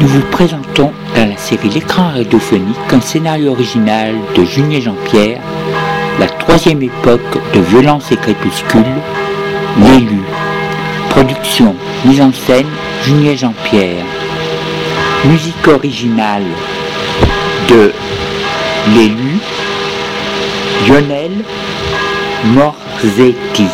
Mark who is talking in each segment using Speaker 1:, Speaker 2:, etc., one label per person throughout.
Speaker 1: Nous vous présentons dans la série L'écran radiophonique un scénario original de Julien Jean-Pierre, la troisième époque de Violence et Crépuscule, L'élu. Production, mise en scène, Julien Jean-Pierre. Musique originale de L'élu, Lionel Morzetti.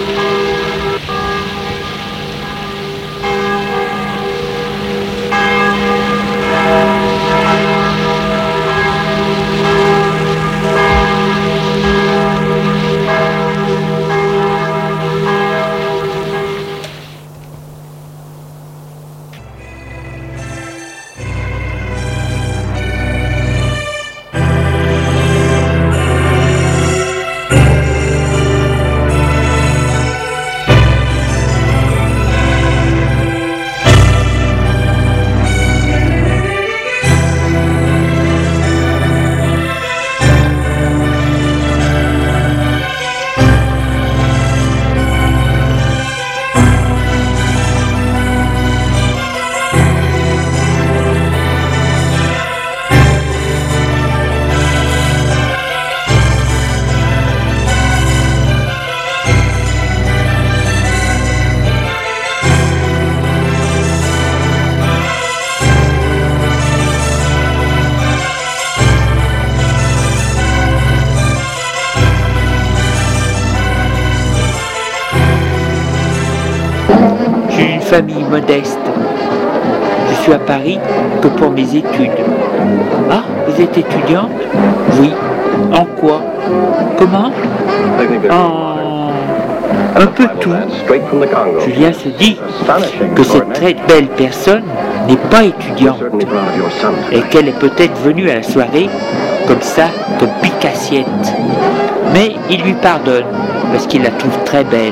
Speaker 1: Famille modeste. Je suis à Paris que pour mes études. Ah, vous êtes étudiante? Oui. En quoi? Comment? En un peu tout. Julien se dit que cette très belle personne n'est pas étudiante et qu'elle est peut-être venue à la soirée comme ça, comme pique-assiette. Mais il lui pardonne parce qu'il la trouve très belle.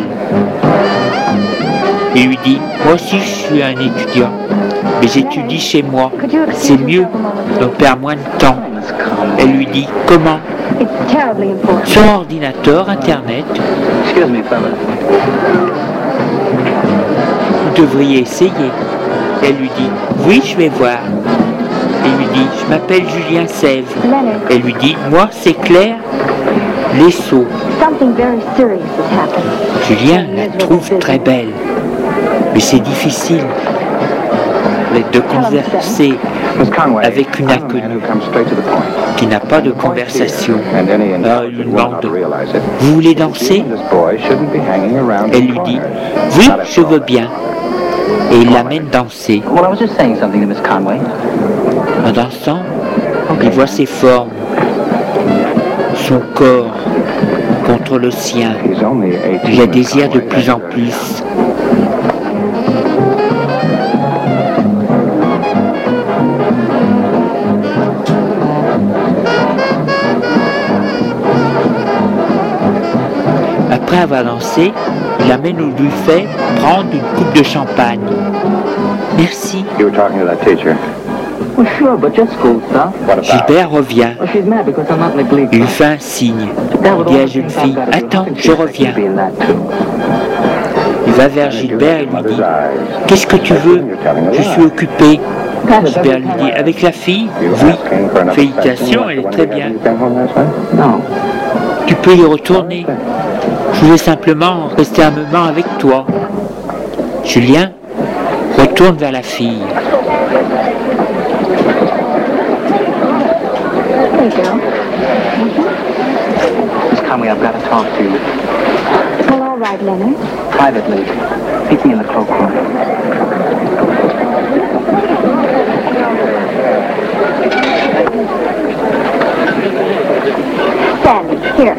Speaker 1: Il lui dit, moi aussi je suis un étudiant, mais j'étudie chez moi, c'est mieux, on perd moins de temps. Elle lui dit, comment? Sur ordinateur, internet. Vous devriez essayer. Elle lui dit, oui je vais voir. Il lui dit, je m'appelle Julien Sèvres. Elle lui dit, moi c'est Claire Lesseau. Julien la trouve très belle. Mais c'est difficile de converser avec une inconnue qui n'a pas de conversation. Alors il lui demande, vous voulez danser? Elle lui dit, oui, je veux bien. Et il l'amène danser. En dansant, il voit ses formes, son corps contre le sien. Il la désire de plus en plus. Après avoir dansé, il amène au buffet prendre une coupe de champagne. Merci. Gilbert revient. Il lui fait un signe. Il dit à la jeune fille, attends, je reviens. Il va vers Gilbert et lui dit, qu'est-ce que tu veux? Je suis occupé. Gilbert lui dit, avec la fille? Oui. Félicitations, elle est très bien. Tu peux y retourner. Je voulais simplement rester un moment avec toi. Julien retourne vers la fille.
Speaker 2: Miss Conway, I've got to talk to you.
Speaker 3: Well, all right, Leonard.
Speaker 2: Privately. Meet me in the cloakroom.
Speaker 3: Stanley, here.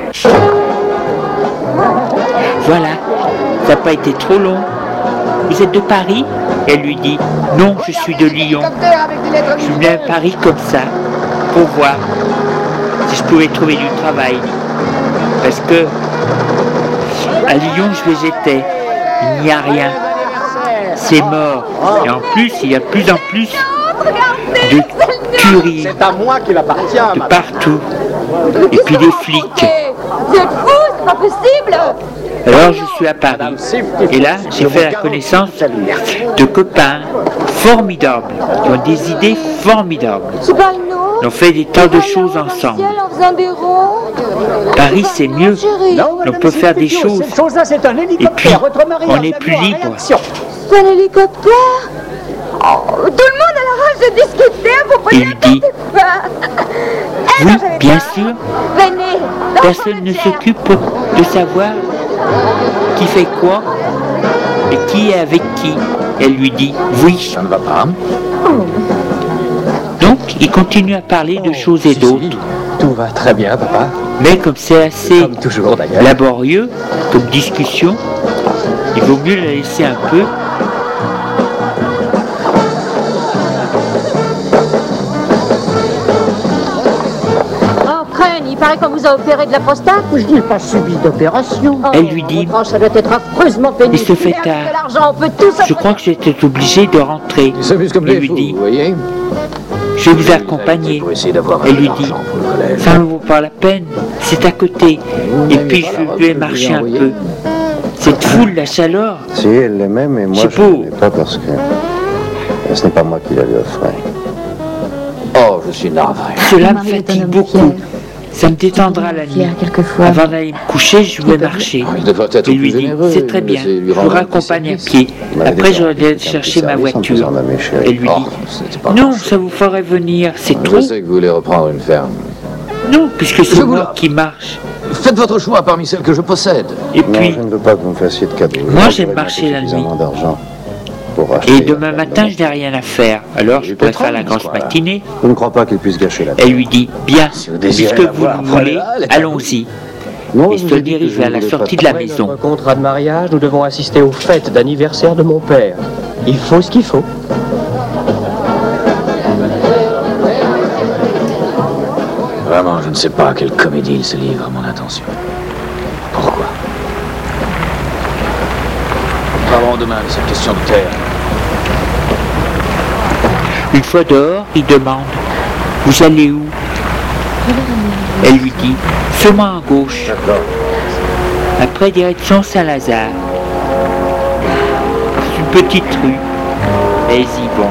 Speaker 1: Voilà, ça n'a pas été trop long. Vous êtes de Paris? Elle lui dit, non, je suis de Lyon. Je suis venu à Paris comme ça, pour voir si je pouvais trouver du travail. Parce que à Lyon, je les étais. Il n'y a rien. C'est mort. Et en plus, il y a de plus en plus de tueries.
Speaker 4: C'est à moi qu'il appartient.
Speaker 1: De partout. Et puis des flics.
Speaker 3: Vous êtes fous, c'est pas possible!
Speaker 1: Alors je suis à Paris. Et là, j'ai fait la connaissance de copains, formidables, qui ont des idées formidables.
Speaker 3: C'est pas une autre.
Speaker 1: Ils ont fait des tas de
Speaker 3: Tu
Speaker 1: choses
Speaker 3: vas dans le
Speaker 1: ensemble.
Speaker 3: ciel en faisant des ronds.
Speaker 1: Paris, c'est mieux.
Speaker 3: Chérie,
Speaker 1: On peut faire des choses.
Speaker 4: Cette chose-là, c'est un
Speaker 1: Et puis,
Speaker 4: hélicoptère. Votre mari
Speaker 1: on
Speaker 4: a
Speaker 1: est
Speaker 4: un
Speaker 1: plus
Speaker 4: avion en
Speaker 1: libre.
Speaker 4: réaction.
Speaker 3: c'est un hélicoptère. Oh, tout le monde a la rage de discuter à propos
Speaker 1: Il
Speaker 3: de
Speaker 1: dit,
Speaker 3: n'importe quoi. Eh
Speaker 1: oui,
Speaker 3: ben, j'avais
Speaker 1: bien
Speaker 3: peur.
Speaker 1: sûr,
Speaker 3: Venez. dans
Speaker 1: personne
Speaker 3: le
Speaker 1: ne
Speaker 3: ciel.
Speaker 1: s'occupe de savoir qui fait quoi et qui est avec qui. Elle lui dit, oui.
Speaker 5: Ça ne va pas.
Speaker 1: Donc, il continue à parler de choses et
Speaker 5: Si,
Speaker 1: d'autres.
Speaker 5: si, tout va très bien, papa.
Speaker 1: Mais comme c'est assez
Speaker 5: Comme toujours, d'ailleurs.
Speaker 1: laborieux comme discussion, il vaut mieux la laisser un peu.
Speaker 3: Oh, Crane, il paraît qu'on vous a opéré de la prostate.
Speaker 4: Je n'ai pas subi d'opération.
Speaker 3: Oh,
Speaker 1: Elle lui dit,
Speaker 3: oh, ça doit être affreusement pénible.
Speaker 1: il se fait
Speaker 3: Mais avec
Speaker 1: tard.
Speaker 3: de l'argent, on peut tout
Speaker 1: Je crois que j'étais obligé de rentrer.
Speaker 5: Il s'amuse comme
Speaker 1: Il
Speaker 5: des
Speaker 1: lui
Speaker 5: fous,
Speaker 1: dit,
Speaker 5: vous voyez.
Speaker 1: je vais vous accompagner.
Speaker 5: Pour essayer d'avoir
Speaker 1: Elle
Speaker 5: un peu
Speaker 1: lui dit,
Speaker 5: d'argent pour le collège.
Speaker 1: ça ne vaut pas la peine, c'est à côté. Et puis je lui ai marché un peu. Cette foule, la chaleur,
Speaker 6: Si, elle l'aimait, mais moi
Speaker 1: C'est
Speaker 6: je ne
Speaker 1: beau.
Speaker 6: l'aimais pas parce que ce n'est pas moi qui la lui offrais.
Speaker 5: Oh, je suis navré.
Speaker 1: cela
Speaker 7: Mon
Speaker 1: me
Speaker 7: mari est un
Speaker 1: fatigue
Speaker 7: homme
Speaker 1: beaucoup.
Speaker 7: fier.
Speaker 1: Ça me détendra la nuit.
Speaker 7: Fier quelquefois.
Speaker 1: Avant d'aller me coucher, je vais marcher.
Speaker 5: Il devrait être
Speaker 1: Et
Speaker 5: plus
Speaker 1: lui dit,
Speaker 5: généreux.
Speaker 1: c'est très bien,
Speaker 5: Laissez-lui
Speaker 1: je vous
Speaker 5: rendre un petit
Speaker 1: raccompagne à
Speaker 5: service.
Speaker 1: pied.
Speaker 6: Il m'avait
Speaker 1: Après,
Speaker 6: déjà
Speaker 1: j'aurais
Speaker 6: rendu
Speaker 1: dû chercher
Speaker 6: un
Speaker 1: ma
Speaker 6: petit service en
Speaker 1: voiture.
Speaker 6: faisant de mes chéris.
Speaker 1: Elle lui
Speaker 5: Oh,
Speaker 1: dit,
Speaker 5: c'était pas
Speaker 1: non,
Speaker 5: grand-chose.
Speaker 1: ça vous ferait venir, c'est
Speaker 5: Je
Speaker 1: trop.
Speaker 5: sais que vous voulez reprendre une ferme.
Speaker 1: Non, puisque c'est
Speaker 5: Je vous
Speaker 1: moi
Speaker 5: la-
Speaker 1: qui marche.
Speaker 5: Faites votre choix parmi celles que je possède.
Speaker 1: Et
Speaker 6: Non,
Speaker 1: puis,
Speaker 6: je ne veux pas que vous me fassiez de cadeaux.
Speaker 1: Moi,
Speaker 6: J'aurais
Speaker 1: j'aime
Speaker 6: bien
Speaker 1: marcher la nuit.
Speaker 6: suffisamment d'argent pour acheter
Speaker 1: et
Speaker 6: la
Speaker 1: demain
Speaker 6: ferme
Speaker 1: matin,
Speaker 6: de
Speaker 1: je n'ai rien à faire. Alors, je
Speaker 5: Du
Speaker 1: pourrais faire
Speaker 5: pétrole,
Speaker 1: la grosse
Speaker 5: voilà.
Speaker 1: matinée.
Speaker 6: Je ne crois pas qu'il puisse gâcher la
Speaker 1: Elle
Speaker 6: terre.
Speaker 1: lui dit, bien,
Speaker 5: Si vous désirez
Speaker 1: puisque
Speaker 5: la
Speaker 1: vous
Speaker 5: voir,
Speaker 1: le voulez,
Speaker 5: prenez-la, elle est à
Speaker 1: allons-y.
Speaker 6: Non,
Speaker 1: Il
Speaker 6: je
Speaker 1: se
Speaker 6: vous ai dit que
Speaker 1: dirige
Speaker 6: je
Speaker 1: vers
Speaker 6: ne
Speaker 1: la
Speaker 6: voulais
Speaker 1: sortie
Speaker 6: pas
Speaker 1: de la
Speaker 4: Après
Speaker 1: maison.
Speaker 4: notre contrat de mariage, nous devons assister aux fêtes d'anniversaire de mon père. Il faut ce qu'il faut.
Speaker 5: Vraiment, je ne sais pas à quelle comédie il se livre, à mon intention. Pourquoi? Parlons demain de cette question de terre.
Speaker 1: Une fois dehors, il demande, vous allez où? Elle lui dit, fais-moi à gauche. Après, direction Saint-Lazare. C'est une petite rue. Elles y vont.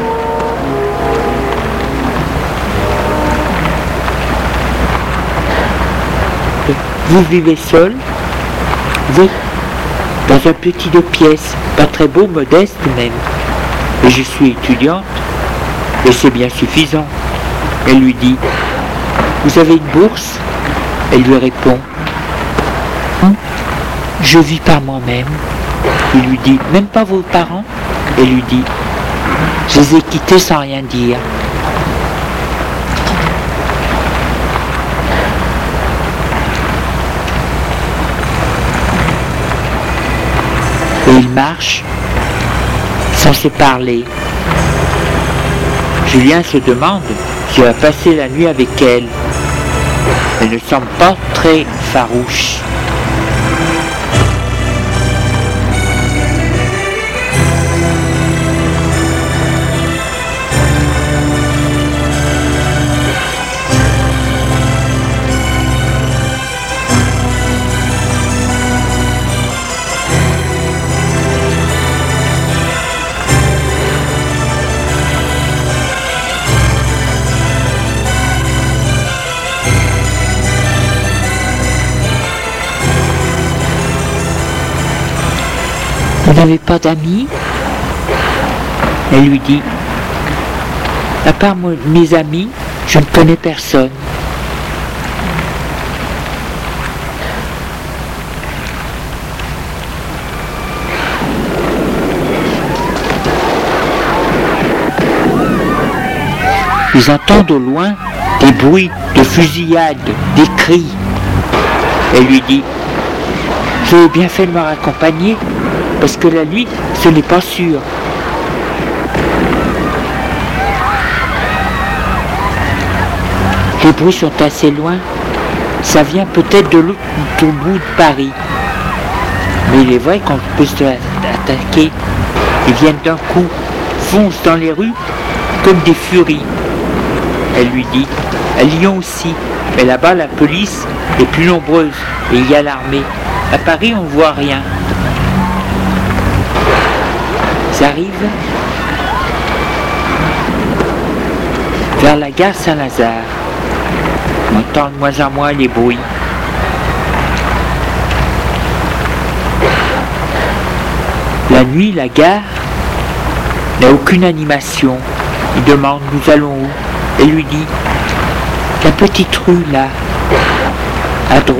Speaker 1: Vous vivez seul? Oui. Dans un petit 2 pièces, pas très beau, modeste même. Et je suis étudiante, et c'est bien suffisant. Elle lui dit, vous avez une bourse? Elle lui répond, je vis par moi-même. Il lui dit, même pas vos parents? Elle lui dit, je les ai quittés sans rien dire. Et il marche sans se parler. Julien se demande s'il va passer la nuit avec elle. Elle ne semble pas très farouche. Vous n'avez pas d'amis? Elle lui dit, à part mes amis, je ne connais personne. Ils entendent au loin des bruits de fusillade, des cris. Elle lui dit, vous avez bien fait de me raccompagner, parce que la nuit, ce n'est pas sûr. Les bruits sont assez loin. Ça vient peut-être de l'autre bout de Paris. Mais il est vrai qu'on peut se attaquer. Ils viennent d'un coup, foncent dans les rues comme des furies. Elle lui dit, à Lyon aussi. Mais là-bas, la police est plus nombreuse et il y a l'armée. À Paris, on ne voit rien. Ils arrivent vers la gare Saint-Lazare. On entend de moins en moins les bruits. La nuit, la gare n'a aucune animation. Il demande « Nous allons où ?» Elle lui dit « La petite rue là, à droite. »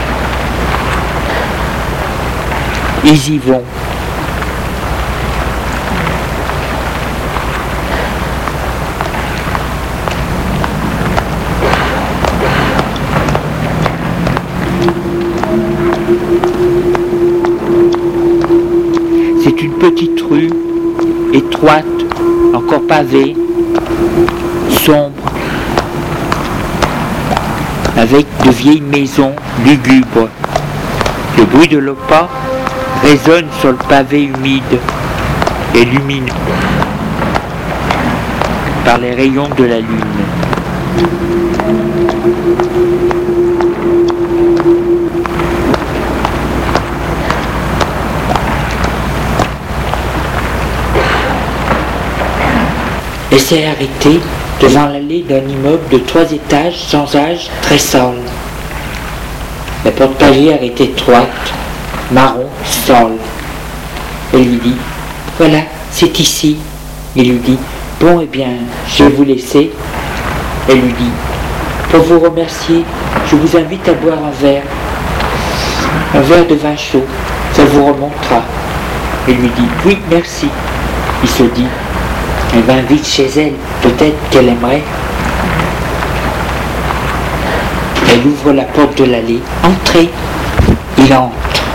Speaker 1: Ils y vont. C'est une petite rue, étroite, encore pavée, sombre, avec de vieilles maisons lugubres. Le bruit de l'opéra résonne sur le pavé humide et lumineux par les rayons de la lune. Elle s'est arrêtée devant l'allée d'un immeuble de 3 étages sans âge, très sale. La porte palière est étroite, marron, sale. Elle lui dit « Voilà, c'est ici. » Il lui dit « Bon, eh bien, je vais vous laisser. » Elle lui dit « Pour vous remercier, je vous invite à boire un verre de vin chaud, ça vous remontera. » Elle lui dit « Oui, merci. » Il se dit « Elle m'invite chez elle, peut-être qu'elle aimerait. » Elle ouvre la porte de l'allée. « Entrez !» Il entre.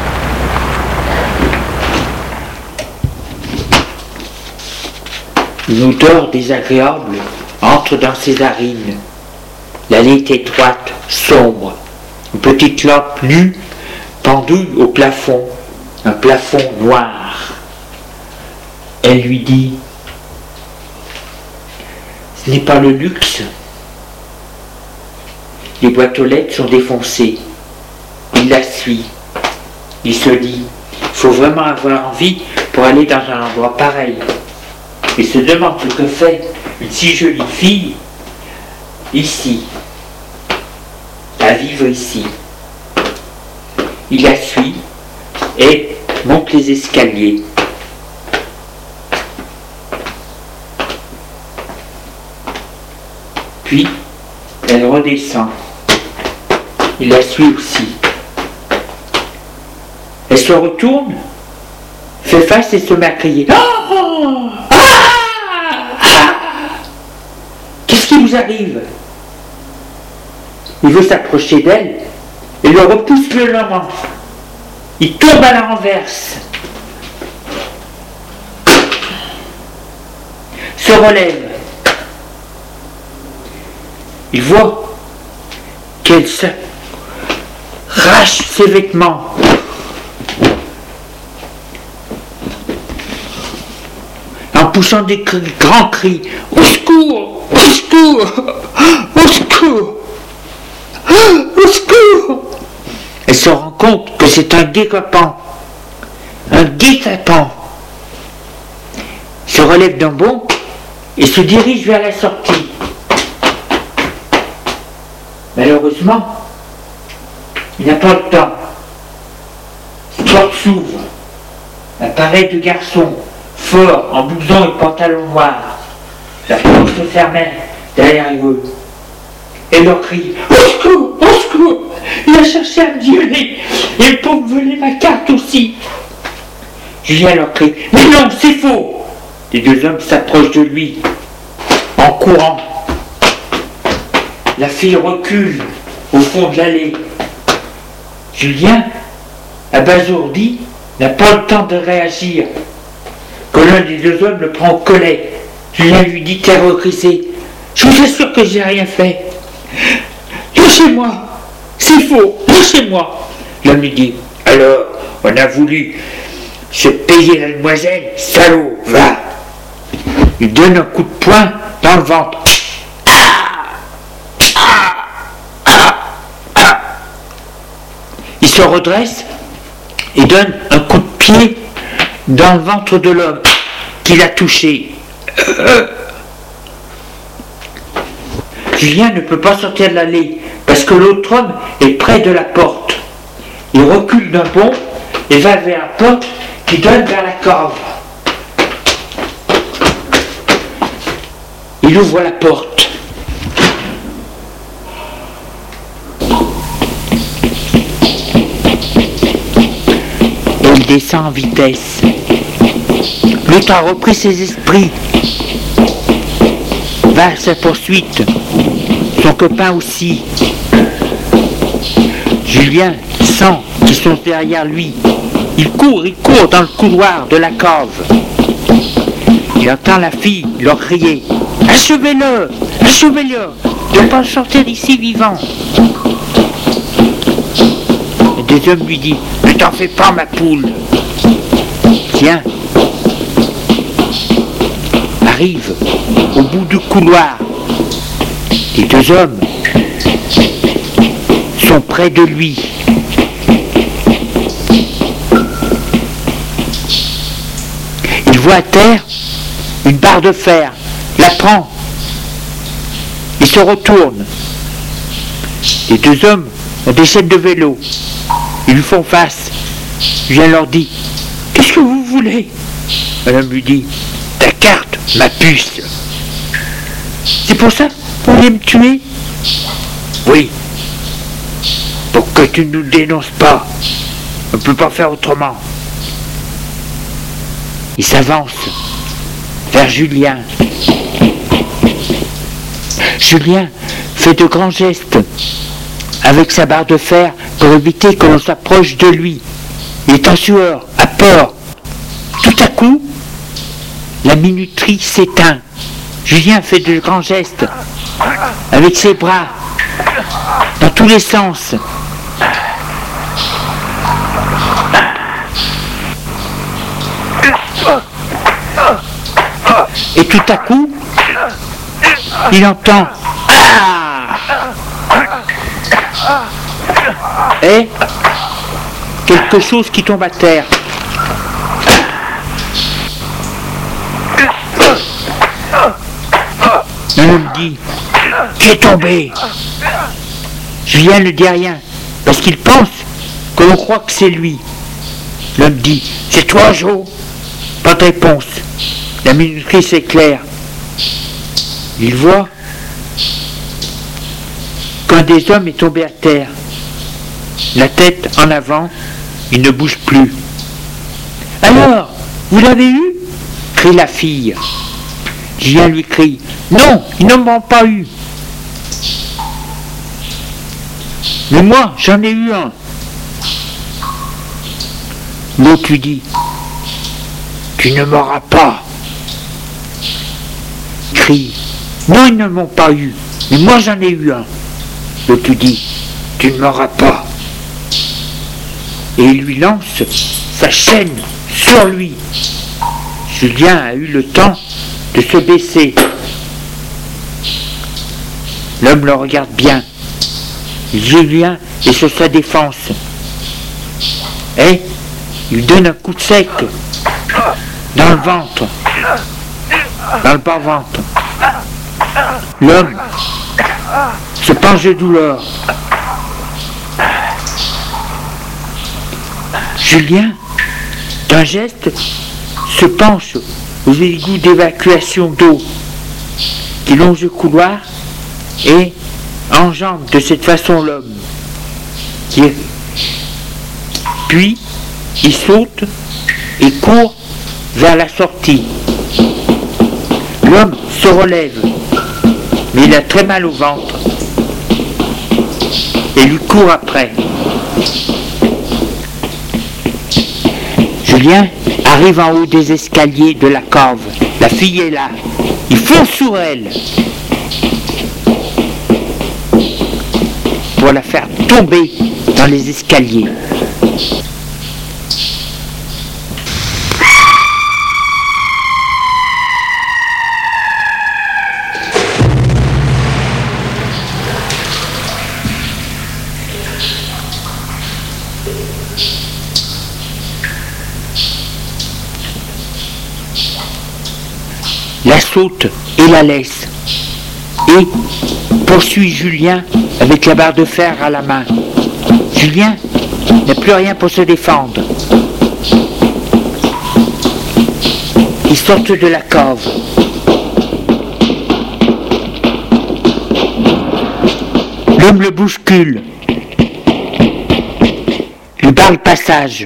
Speaker 1: Une odeur désagréable entre dans ses narines. L'allée est étroite, sombre. Une petite lampe nue pendue au plafond. Un plafond noir. Elle lui dit « Ce n'est pas le luxe. Les boîtes aux lettres sont défoncées. » Il la suit. Il se dit « Il faut vraiment avoir envie pour aller dans un endroit pareil. » Il se demande ce que fait une si jolie fille ici, à vivre ici. Il la suit et monte les escaliers. Puis, elle redescend. Il la suit aussi. Elle se retourne, fait face et se met à crier. Oh! Qu'est-ce qui vous arrive? Il veut s'approcher d'elle et le repousse violemment. Il tombe à la renverse. Se relève. Il voit qu'elle s'arrache ses vêtements. En poussant des grands cris. Au secours! Au secours! Au secours! Au secours! Elle se rend compte que c'est un guet-apens. Un guet-apens. Se relève d'un bond et se dirige vers la sortie. Malheureusement, il n'a pas le temps. La porte s'ouvre. Apparaît deux garçons, forts, en blouson et pantalon noir. La porte se fermait derrière eux. Et leur crie « Au secours! Au secours! Il a cherché à me violer! Et pour me voler ma carte aussi !» Julien leur crie « Mais non, c'est faux !» Les deux hommes s'approchent de lui, en courant. La fille recule au fond de l'allée. Julien, abasourdi, n'a pas le temps de réagir. Que l'un des deux hommes le prend au collet. Julien lui dit terrorisé « Je vous assure que j'ai rien fait. Lâchez-moi, c'est faux, lâchez-moi. » L'homme lui dit « Alors, on a voulu se payer la demoiselle, salaud, va !» Il donne un coup de poing dans le ventre. Il se redresse et donne un coup de pied dans le ventre de l'homme qu'il a touché. Julien ne peut pas sortir de l'allée parce que l'autre homme est près de la porte. Il recule d'un bond et va vers la porte qui donne vers la cave. Il ouvre la porte. Et il descend en vitesse. L'autre a repris ses esprits. Va à sa poursuite. Son copain aussi. Julien sent qu'ils sont derrière lui. Il court dans le couloir de la cave. Il entend la fille leur crier « Achevez-le! Achevez-le! Il ne peut pas sortir d'ici vivant !» Et des hommes lui disent « Ne t'en fais pas, ma poule !» Tiens, arrive au bout du couloir. Les deux hommes sont près de lui. Il voit à terre une barre de fer, la prend, il se retourne. Les deux hommes ont des chaînes de vélo, ils lui font face. Julien leur dit « Qu'est-ce que vous voulez ?» Madame lui dit « Ta carte, ma puce. » C'est pour ça que vous voulez me tuer ? Oui. Pour que tu ne nous dénonces pas. On ne peut pas faire autrement. Il s'avance vers Julien. Julien fait de grands gestes avec sa barre de fer pour éviter que l'on s'approche de lui. Il est en sueur, a peur. Tout à coup, la minuterie s'éteint. Julien fait de grands gestes avec ses bras dans tous les sens. Et tout à coup, il entend et quelque chose qui tombe à terre. Un homme dit « Qui est tombé ?» Julien ne dit rien, parce qu'il pense que l'on croit que c'est lui. L'homme dit « C'est toi, Jo ?» Pas de réponse. La minuterie s'éclaire. Il voit qu'un des hommes est tombé à terre. La tête en avant, il ne bouge plus. « Alors, vous l'avez eu ?» crie la fille. Julien lui crie « Non, ils ne m'ont pas eu. » « Mais moi, j'en ai eu un. » L'autre lui dit « Tu ne m'auras pas. » Crie « Non, ils ne m'ont pas eu. Mais moi, j'en ai eu un. » L'autre lui dit « Tu ne m'auras pas. » Et il lui lance sa chaîne sur lui. Julien a eu le temps de se baisser. L'homme le regarde bien. Julien est sur sa défense. Et il donne un coup de sec dans le ventre, dans le bas-ventre. L'homme se penche de douleur. Julien, d'un geste, se penche aux égouts d'évacuation d'eau qui longent le couloir et enjambe de cette façon l'homme. Puis, il saute et court vers la sortie. L'homme se relève, mais il a très mal au ventre et lui court après. Julien arrive en haut des escaliers de la cave. La fille est là. Il fonce sur elle pour la faire tomber dans les escaliers. La saute et la laisse. Et poursuit Julien avec la barre de fer à la main. Julien n'a plus rien pour se défendre. Ils sortent de la cave. L'homme le bouscule, lui barre le passage.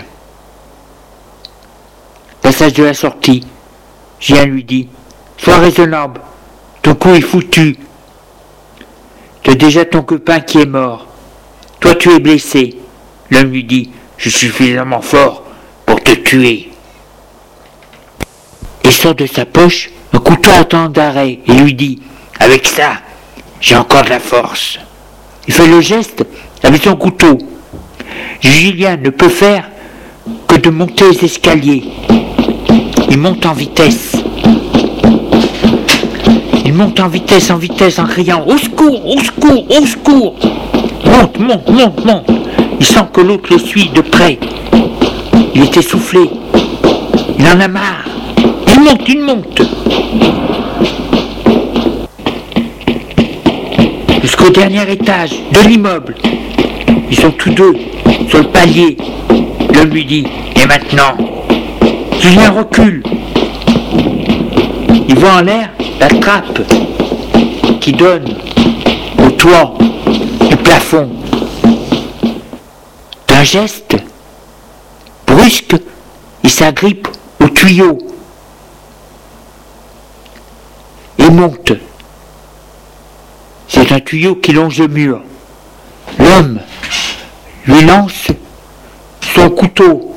Speaker 1: Passage de la sortie. Julien lui dit: sois raisonnable, ton coup est foutu. Tu as déjà ton copain qui est mort. Toi tu es blessé. L'homme lui dit: je suis suffisamment fort pour te tuer. Il sort de sa poche un couteau à temps d'arrêt et lui dit: avec ça, j'ai encore de la force. Il fait le geste avec son couteau. Julien ne peut faire que de monter les escaliers. Il monte en vitesse. Il monte en vitesse, en criant: au secours, au secours, au secours. Monte, monte, monte, monte. Il sent que l'autre le suit de près. Il est essoufflé. Il en a marre. Il monte, il monte. Jusqu'au dernier étage de l'immeuble. Ils sont tous deux sur le palier. L'homme lui dit: et maintenant? Julien recule. Il voit en l'air la trappe qui donne au toit du plafond. D'un geste brusque, il s'agrippe au tuyau et monte. C'est un tuyau qui longe le mur. L'homme lui lance son couteau,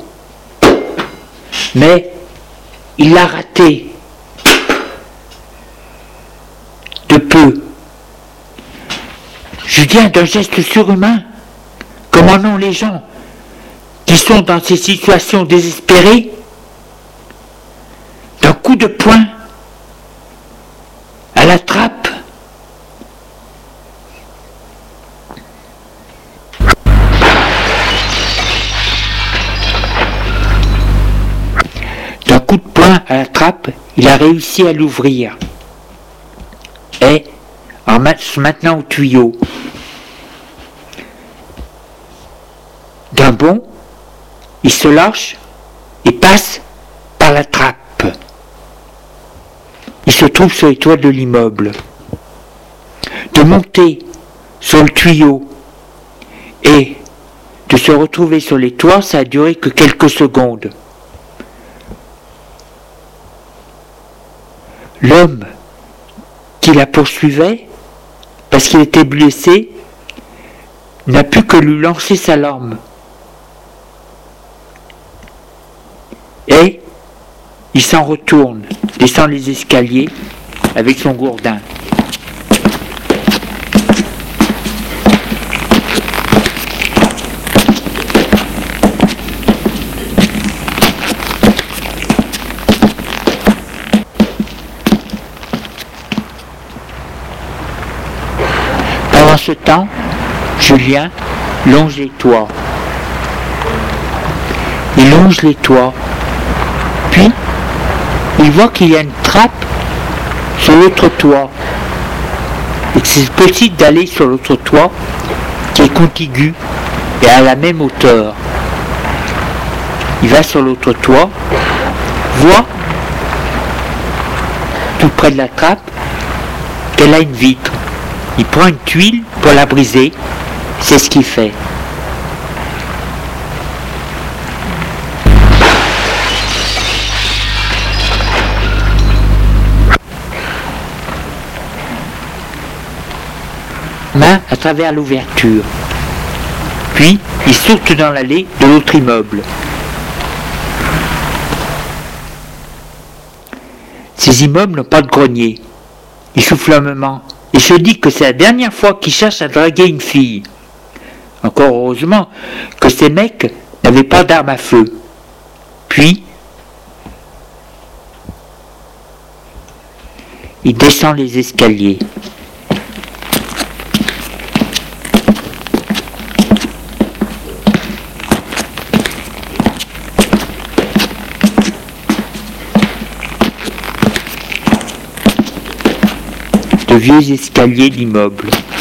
Speaker 1: mais il l'a raté de peu. Julien, d'un geste surhumain, comme en ont les gens qui sont dans ces situations désespérées, d'un coup de poing à la trappe, il a réussi à l'ouvrir. Et en se maintenant au tuyau, d'un bond, il se lâche et passe par la trappe. Il se trouve sur les toits de l'immeuble. De monter sur le tuyau et de se retrouver sur les toits, ça a duré que quelques secondes. L'homme qui la poursuivait, parce qu'il était blessé, n'a pu que lui lancer sa lame. Et il s'en retourne, descend les escaliers avec son gourdin. Pendant ce temps, Julien longe les toits. Il longe les toits. Puis, il voit qu'il y a une trappe sur l'autre toit. Et que c'est possible d'aller sur l'autre toit qui est contigu et à la même hauteur. Il va sur l'autre toit, voit tout près de la trappe qu'elle a une vitre. Il prend une tuile pour la briser, c'est ce qu'il fait. Main à travers l'ouverture. Puis, il saute dans l'allée de l'autre immeuble. Ces immeubles n'ont pas de grenier. Il souffle un moment et se dit que c'est la dernière fois qu'il cherche à draguer une fille. Encore heureusement que ces mecs n'avaient pas d'armes à feu. Puis, il descend les escaliers. De vieux escaliers d'immeubles.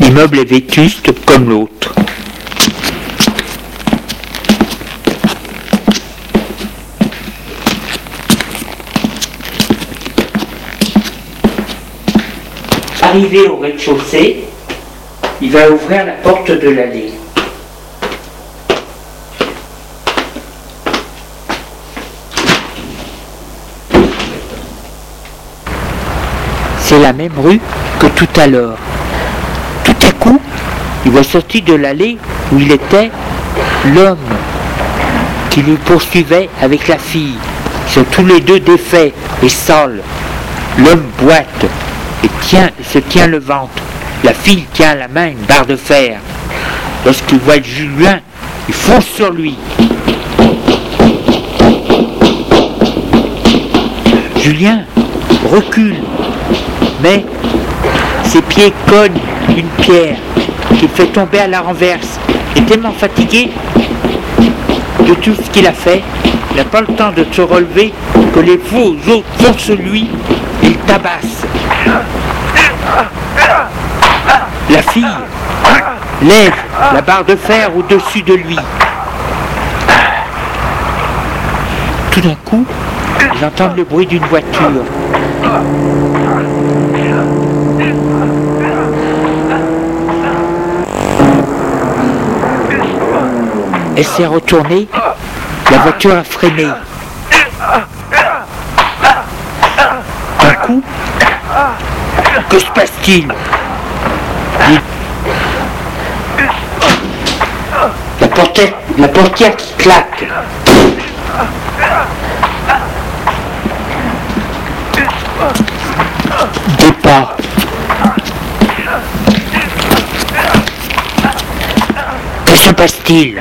Speaker 1: L'immeuble est vétuste comme l'autre. Arrivé au rez-de-chaussée, il va ouvrir la porte de l'allée. C'est la même rue que tout à l'heure. Tout à coup, il voit sortir de l'allée où il était l'homme qui lui poursuivait avec la fille. Ils sont tous les deux défaits et sales. L'homme boite et se tient le ventre. La fille tient à la main une barre de fer. Lorsqu'il voit Julien, il fonce sur lui. Julien recule, mais ses pieds cognent une pierre qu'il fait tomber à la renverse. Il est tellement fatigué de tout ce qu'il a fait, il n'a pas le temps de se relever que les faux autres foncent sur lui et le tabassent. La fille lève la barre de fer au-dessus de lui. Tout d'un coup, ils entendent le bruit d'une voiture. Elle s'est retournée, la voiture a freiné. D'un coup, que se passe-t-il? La portière qui claque. Des pas. Que se passe-t-il?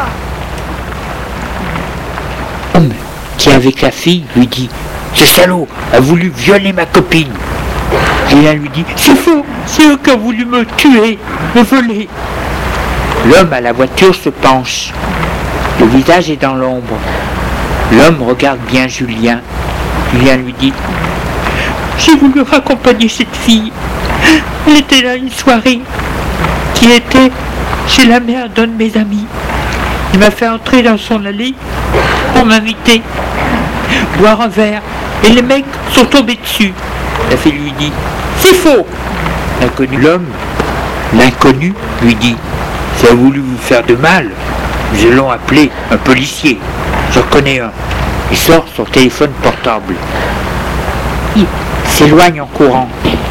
Speaker 1: L'homme qui est avec la fille lui dit: ce salaud a voulu violer ma copine. Julien lui dit: c'est faux, c'est eux qui ont voulu me tuer, me voler. L'homme à la voiture se penche. Le visage est dans l'ombre. L'homme regarde bien Julien. Julien lui dit: j'ai voulu raccompagner cette fille. Elle était là une soirée qui était chez la mère d'un de mes amis. Il m'a fait entrer dans son allée pour m'inviter, boire un verre, et les mecs sont tombés dessus. La fille lui dit: c'est faux. L'inconnu lui dit: ça a voulu vous faire de mal. Nous allons appeler un policier. J'en connais un. Il sort son téléphone portable. Il s'éloigne en courant.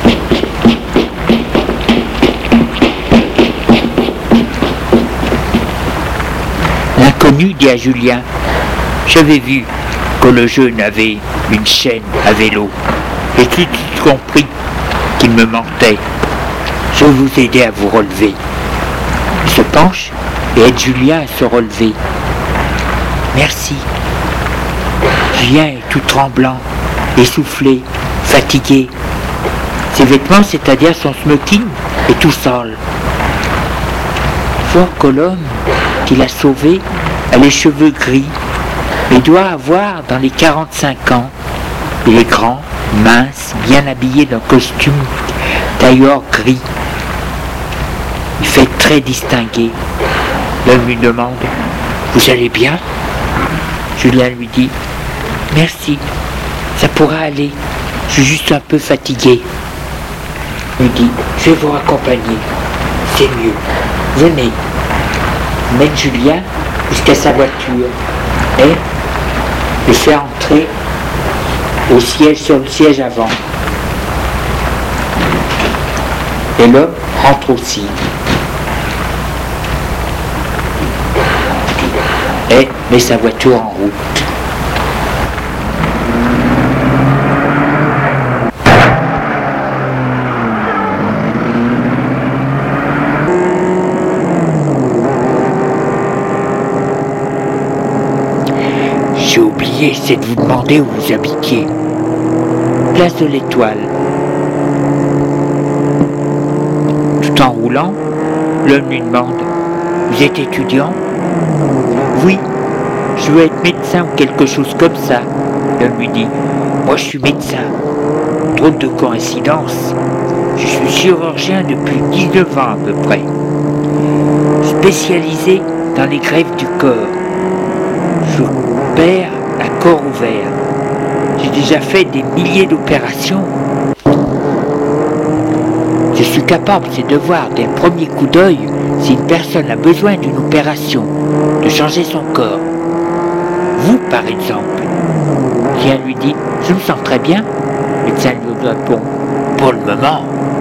Speaker 1: L'inconnu dit à Julien: j'avais vu que le jeune avait une chaîne à vélo. J'ai tout de suite compris qu'il me mentait. Je vais vous aider à vous relever. Il se penche et aide Julien à se relever. Merci. Julien est tout tremblant, essoufflé, fatigué. Ses vêtements, c'est-à-dire son smoking, est tout sale. Fort que l'homme qui l'a sauvé a les cheveux gris, mais doit avoir dans les 45 ans. Il est grand, mince, bien habillé d'un costume tailleur gris. Il fait très distingué. L'homme lui demande: vous allez bien? Julien lui dit: merci, ça pourra aller, je suis juste un peu fatigué. Il lui dit: je vais vous raccompagner, c'est mieux, venez. Il mène Julien jusqu'à sa voiture et le fait entrer sur le siège avant. Et l'homme rentre aussi. Et met sa voiture en route. J'ai oublié, c'est de vous demander où vous habitiez. Place de l'Étoile. Tout en roulant, l'homme lui demande: vous êtes étudiant? Oui, je veux être médecin ou quelque chose comme ça. L'homme lui dit: moi je suis médecin. Drôle de coïncidence. Je suis chirurgien depuis 19 ans à peu près, spécialisé dans les greffes du corps. J'opère à corps ouvert. J'ai déjà fait des milliers d'opérations. Je suis capable, c'est de voir dès le premier coup d'œil si une personne a besoin d'une opération, de changer son corps. Vous, par exemple, si elle lui dit « Je me sens très bien », le médecin lui répond « Pour le moment ».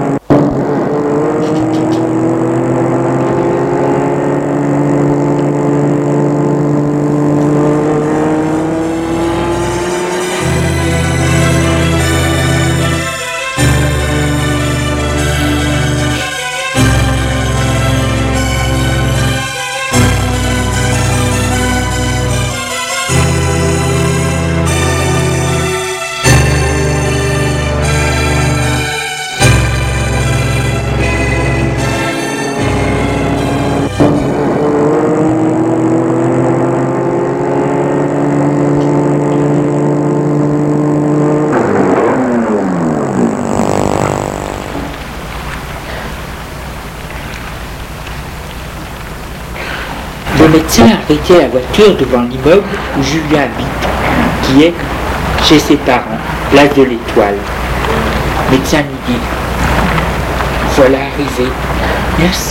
Speaker 1: Le médecin a arrêté la voiture devant l'immeuble où Julien habite, qui est chez ses parents, place de l'Étoile. Le médecin lui dit « Voilà arrivé. Merci. »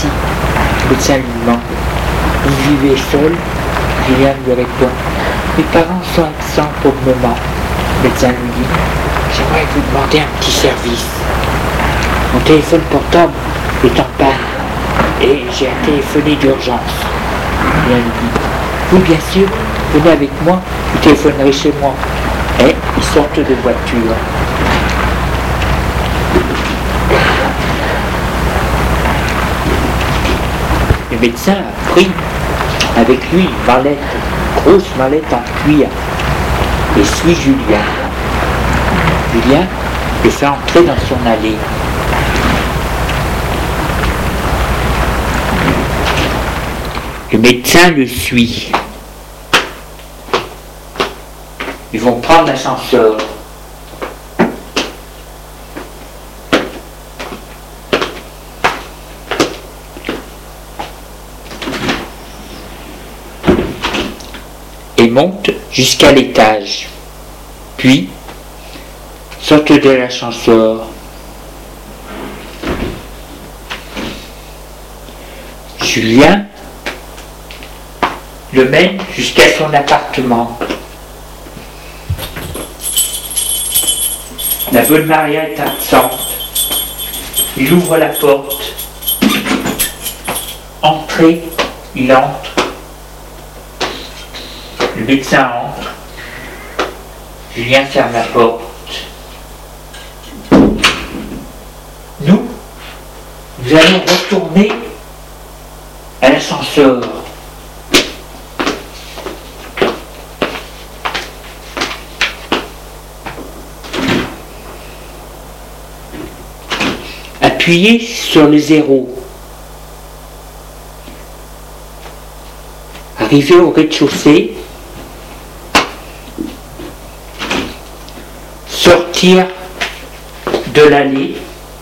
Speaker 1: Le médecin lui demande « Vous vivez seul ?» Julien lui répond « Mes parents sont absents pour le moment. » Le médecin lui dit « J'aimerais vous demander un petit service. Mon téléphone portable est en panne et j'ai à téléphoner d'urgence. » Julien lui dit « Oui, bien sûr, venez avec moi, vous téléphonerez chez moi. » Et ils sortent de voiture. Le médecin a pris avec lui une mallette, une grosse mallette en cuir, et suit Julien. Julien le fait entrer dans son allée. Le médecin le suit. Ils vont prendre l'ascenseur. Et montent jusqu'à l'étage. Puis, sortent de l'ascenseur. Julien le mène jusqu'à son appartement. La bonne Maria est absente. Il ouvre la porte. Entrez, il entre. Le médecin entre. Julien ferme la porte. Nous allons retourner à l'ascenseur. Appuyez sur le 0. Arrivé au rez-de-chaussée, sortir de l'allée,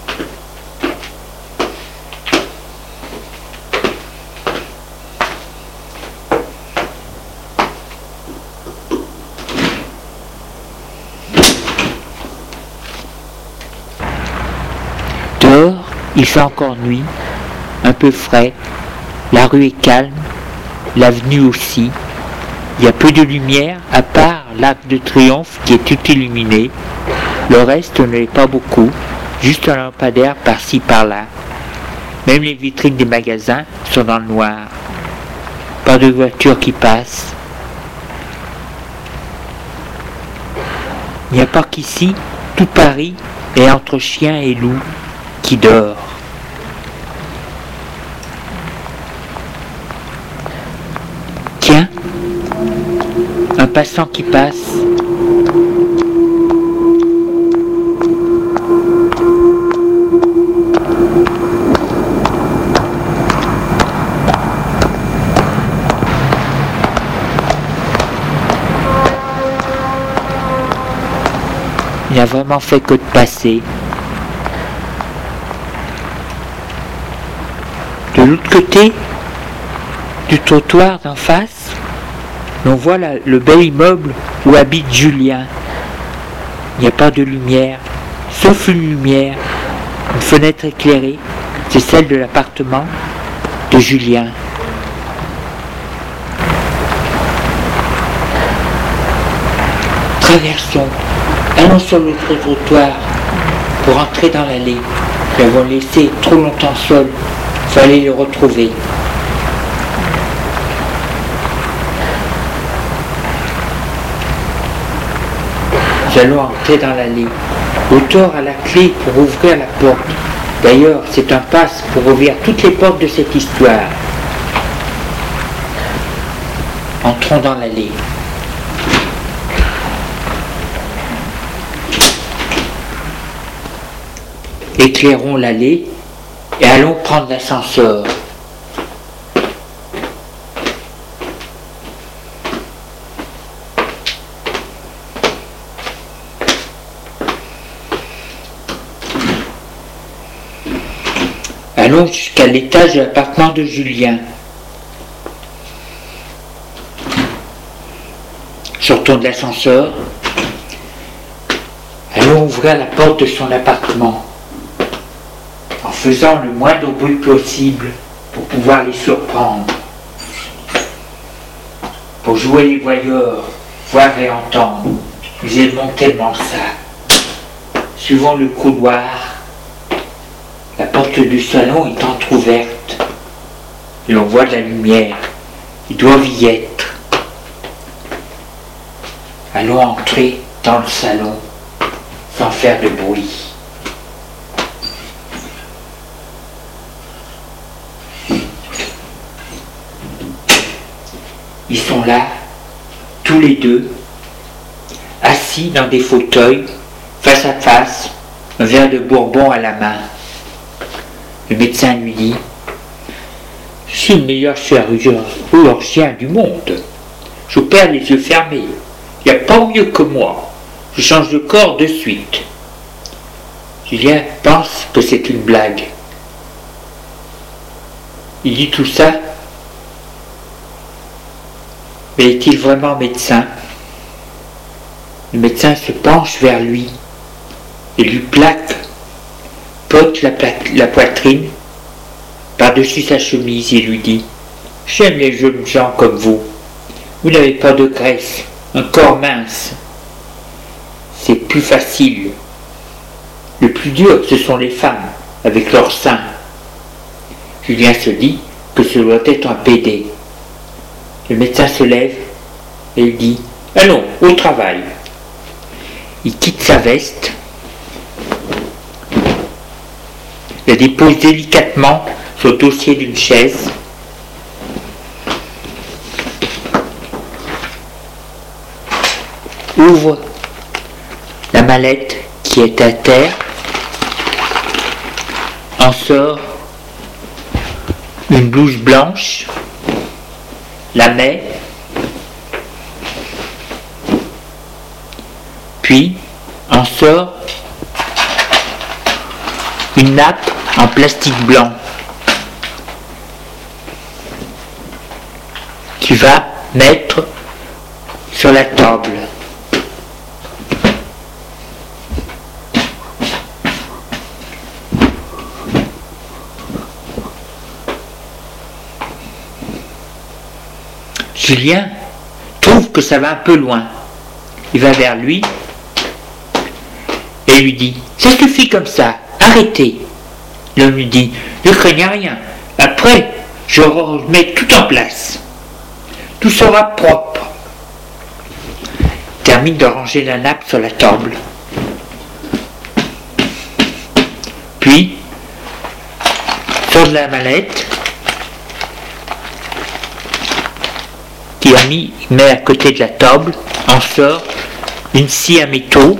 Speaker 1: il fait encore nuit, un peu frais, la rue est calme, l'avenue aussi. Il y a peu de lumière, à part l'Arc de Triomphe qui est tout illuminé. Le reste ne l'est pas beaucoup, juste un lampadaire par-ci par-là. Même les vitrines des magasins sont dans le noir. Pas de voiture qui passe. Il n'y a pas qu'ici, tout Paris est entre chien et loup qui dort. Tiens, un passant qui passe. Il n'a vraiment fait que de passer. De l'autre côté du trottoir d'en face, on voit le bel immeuble où habite Julien. Il n'y a pas de lumière, sauf une lumière, une fenêtre éclairée, c'est celle de l'appartement de Julien. Traversons, allons sur le trottoir pour entrer dans l'allée. Nous l'avons laissé trop longtemps seul, il fallait le retrouver. Nous allons entrer dans l'allée. L'auteur a la clé pour ouvrir la porte. D'ailleurs, c'est un passe pour ouvrir toutes les portes de cette histoire. Entrons dans l'allée. Éclairons l'allée et allons prendre l'ascenseur. Allons jusqu'à l'étage de l'appartement de Julien. Sortons de l'ascenseur. Allons ouvrir la porte de son appartement, en faisant le moindre bruit possible pour pouvoir les surprendre. Pour jouer les voyeurs, voir et entendre, nous aimons tellement ça. Suivons le couloir. La porte du salon est entr'ouverte et on voit de la lumière. Ils doivent y être. Allons entrer dans le salon sans faire de bruit. Ils sont là, tous les deux, assis dans des fauteuils, face à face, un verre de bourbon à la main. Le médecin lui dit « Je suis le meilleur chirurgien du monde. J'opère les yeux fermés. Il n'y a pas mieux que moi. Je change de corps de suite. » Julien pense que c'est une blague. Il dit tout ça, mais est-il vraiment médecin? Le médecin se penche vers lui et lui pote la poitrine par-dessus sa chemise et lui dit « J'aime les jeunes gens comme vous. Vous n'avez pas de graisse, un corps mince. C'est plus facile. Le plus dur, ce sont les femmes, avec leurs seins. » Julien se dit que ce doit être un PD. Le médecin se lève et il dit « Allons, au travail. » Il quitte sa veste, la dépose délicatement sur le dossier d'une chaise, ouvre la mallette qui est à terre, en sort une blouse blanche, la met, puis en sort une nappe en plastique blanc qui va mettre sur la table. Julien trouve que ça va un peu loin. Il va vers lui et lui dit « Ça suffit comme ça, arrêtez !» L'homme lui dit « Ne craignez rien, après je remets tout en place. Tout sera propre. » Il termine de ranger la nappe sur la table. Puis, sort de la mallette qu'il a met à côté de la table, en sort une scie à métaux,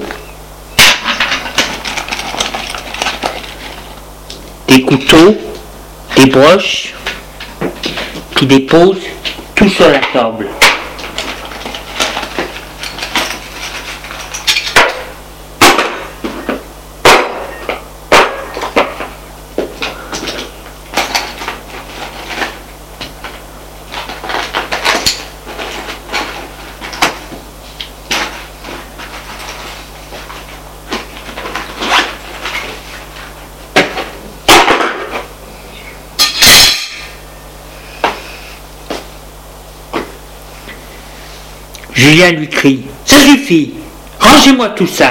Speaker 1: des couteaux, des broches, qui déposent tout sur la table. Julien lui crie « Ça suffit, rangez-moi tout ça !»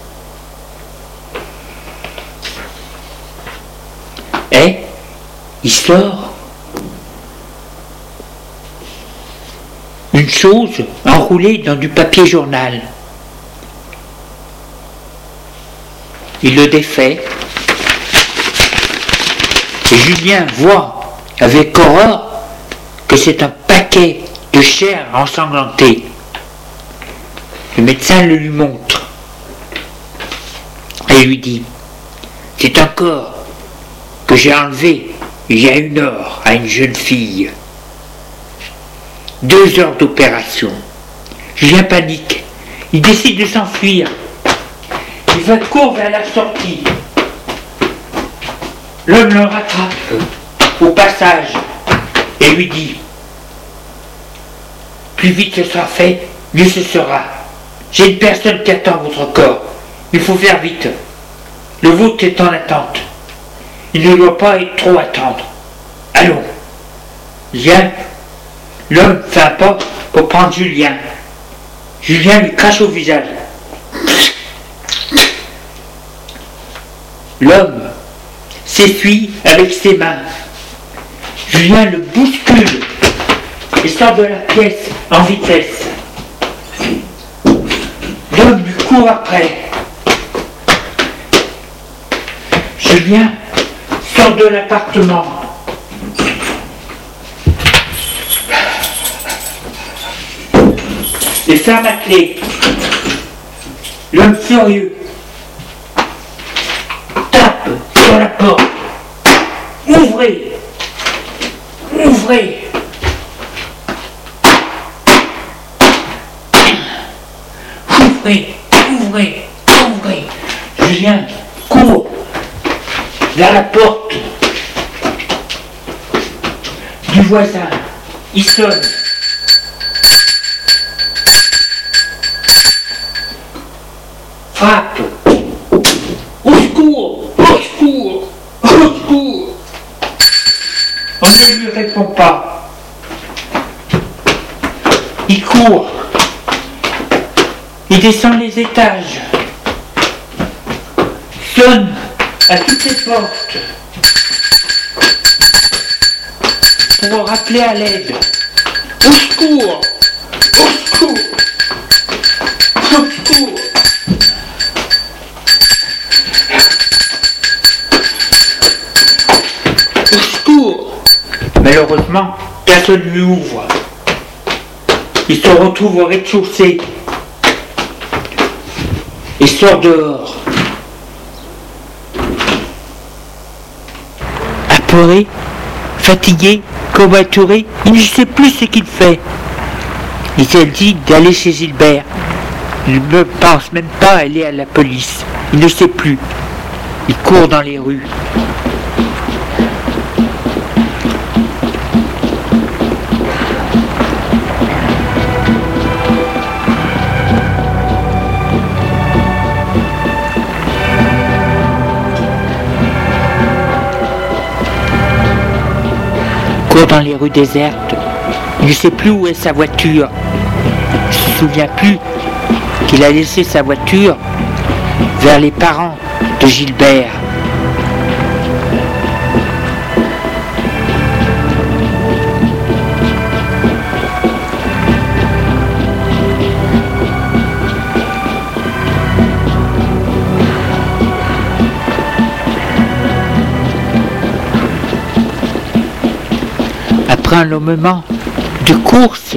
Speaker 1: Et il sort une chose enroulée dans du papier journal. Il le défait et Julien voit avec horreur que c'est un paquet de chair ensanglantée. Le médecin le lui montre et lui dit « C'est un corps que j'ai enlevé il y a 1 heure à une jeune fille. 2 heures d'opération. » Julien panique. Il décide de s'enfuir. Il va courir vers la sortie. L'homme le rattrape au passage et lui dit « Plus vite ce sera fait, mieux ce sera. J'ai une personne qui attend votre corps. Il faut faire vite. Le vôtre est en attente. Il ne doit pas trop attendre. Allons. » Viens. L'homme fait un pas pour prendre Julien. Julien lui crache au visage. L'homme s'essuie avec ses mains. Julien le bouscule et sort de la pièce en vitesse. L'homme lui court après. Julien sort de l'appartement. Et ferme la clé. L'homme furieux tape sur la porte. Ouvrez! Ouvrez! Ouvrez! Ouvrez! Ouvrez! Julien court vers la porte du voisin. Il sonne. Frappe. Au secours! Au secours! Au secours! On ne lui répond pas. Il court. Il descend les étages. Sonne à toutes les portes pour rappeler à l'aide. Au secours! Au secours! Au secours! Au secours! Malheureusement, personne ne lui ouvre. Il se retrouve au rez-de-chaussée et sort dehors. Apeuré, fatigué, covoituré, il ne sait plus ce qu'il fait. Il s'est dit d'aller chez Gilbert. Il ne pense même pas aller à la police. Il ne sait plus. Il court dans les rues. Dans les rues désertes, il ne sait plus où est sa voiture. Il ne se souvient plus qu'il a laissé sa voiture vers les parents de Gilbert. Après un long moment de course,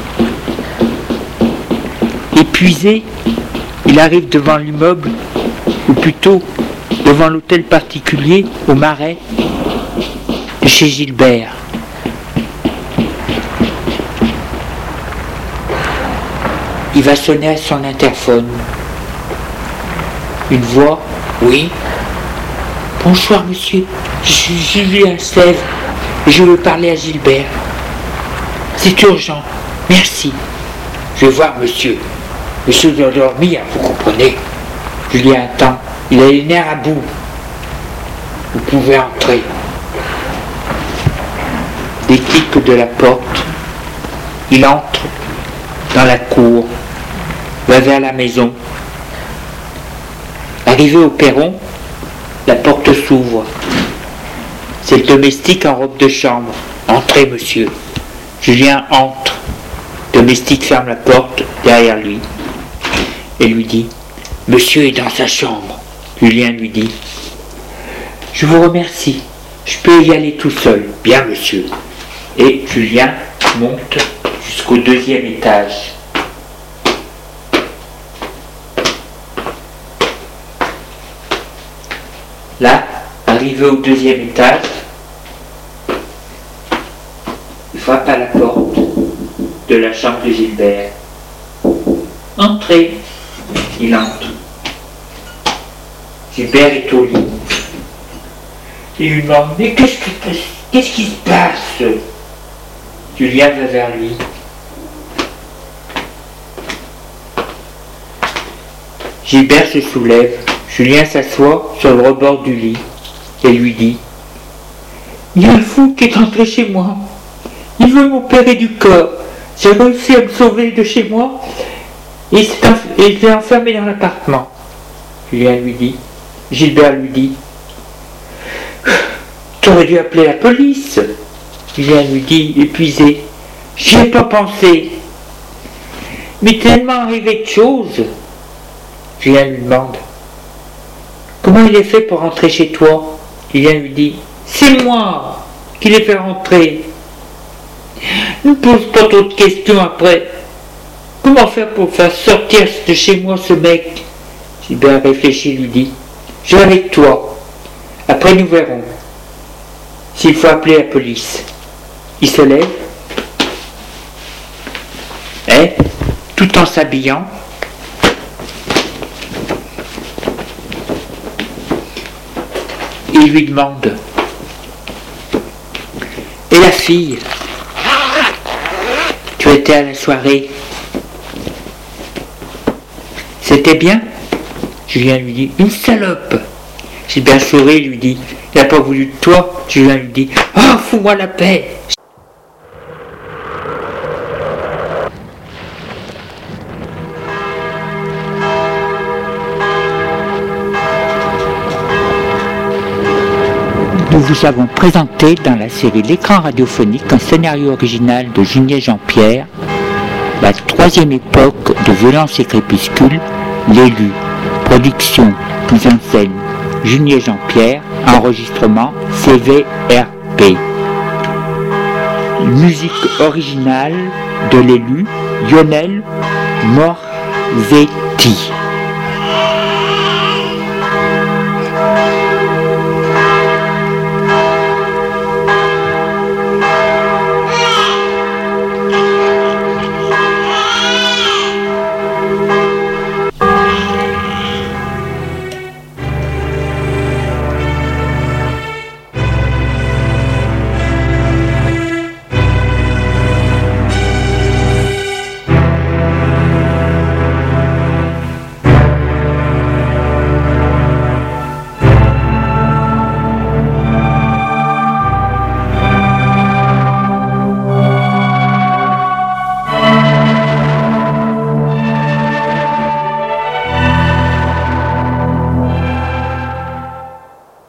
Speaker 1: épuisé, il arrive devant l'immeuble, ou plutôt devant l'hôtel particulier au Marais de chez Gilbert. Il va sonner à son interphone. Une voix, oui. Bonsoir monsieur, je suis Julien Sèvres. Je veux parler à Gilbert. C'est urgent. Merci. Je vais voir monsieur. Monsieur doit dormir, vous comprenez. Julien attend. Il a les nerfs à bout. Vous pouvez entrer. Des clics de la porte. Il entre dans la cour, va vers la maison. Arrivé au perron, la porte s'ouvre. C'est le domestique en robe de chambre. Entrez, monsieur. Julien entre. Le domestique ferme la porte derrière lui et lui dit: Monsieur est dans sa chambre. Julien lui dit: Je vous remercie. Je peux y aller tout seul. Bien, monsieur. Et Julien monte jusqu'au 2e étage. Là, arrivé au 2e étage, il frappe à la porte de la chambre de Gilbert. Entrez. Il entre. Gilbert est au lit. Il lui demande: Mais qu'est-ce qui se passe? Julien va vers lui. Gilbert se soulève. Julien s'assoit sur le rebord du lit et lui dit: Il y a un fou qui est entré chez moi. Il veut m'opérer du corps. J'ai réussi à me sauver de chez moi et il s'est enfermé dans l'appartement. Gilbert lui dit: T'aurais dû appeler la police. Julien lui dit, épuisé: J'y ai pas pensé. Mais tellement arrivé de choses. Julien lui demande: Comment il est fait pour rentrer chez toi? Julien lui dit: C'est moi qui l'ai fait rentrer. Ne pose pas trop de questions après. Comment faire pour faire sortir de chez moi ce mec? Gilbert réfléchit et lui dit: Je vais avec toi. Après nous verrons s'il faut appeler la police. Il se lève, et, tout en s'habillant, il lui demande: Et la fille? Tu étais à la soirée? C'était bien? Julien lui dit: Une salope. Gilbert sourit et lui dit: Il n'a pas voulu de toi. Julien lui dit: Oh, fous-moi la paix. Nous vous avons présenté dans la série L'écran radiophonique un scénario original de Junier Jean-Pierre, La 3e époque de Violence et Crépuscule, L'élu. Production, mise en scène, Junier Jean-Pierre, enregistrement CVRP. Musique originale de L'élu, Lionel Morzetti.